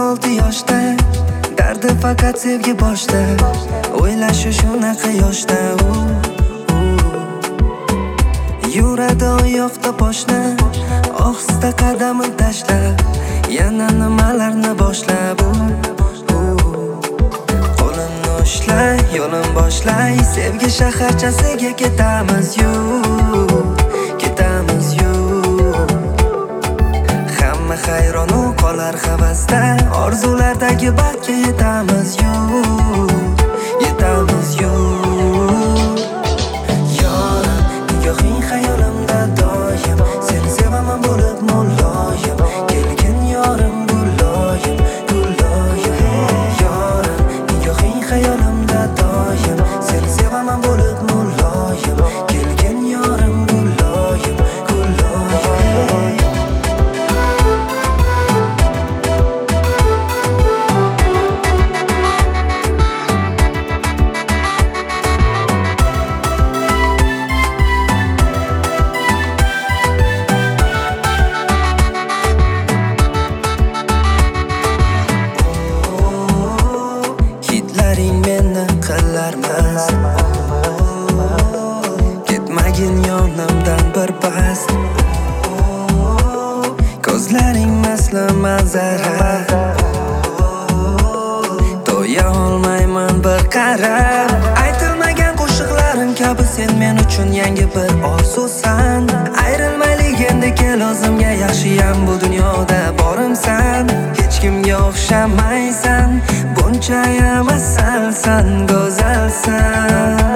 16 yoshda, dardi faqat sevgi boshda. O'ylashi shunaqa yoshda yuradi oyoqda poshna, ohista qadamini tashlab, yana nimalarni boshlab. Qo'limni ushlay, yo'lim boshlay, sevgi shaharchasiga ketamiz ketamiz Hamma hayronu qolar havasda, orzulardagi baxtga yetamiz yetamiz Yorim, nigohing xayolimda doim, seni sevaman bo'lib muloyim, kelgin yorim guloyim, guloyim. Yorim, nigohing xayolimda doim, seni sevaman bo'lib muloyim, kelgin yorim guloyim, guloyim. Hitlaring meni qilarmas, ketmagin yonimdan bir pas. Ko'zlaring masla manzara, to'ya olmayman bir qarab. Aytilmagan qo'shiqlarim kabi sen men uchun yangi bir orzusan. Ayrilmaylik endi kel o'zimga, yaxshiyam bu dunyoda borimsan. Hech kimga o'xshamaysan, bunchayam asalsan, go'zalsan.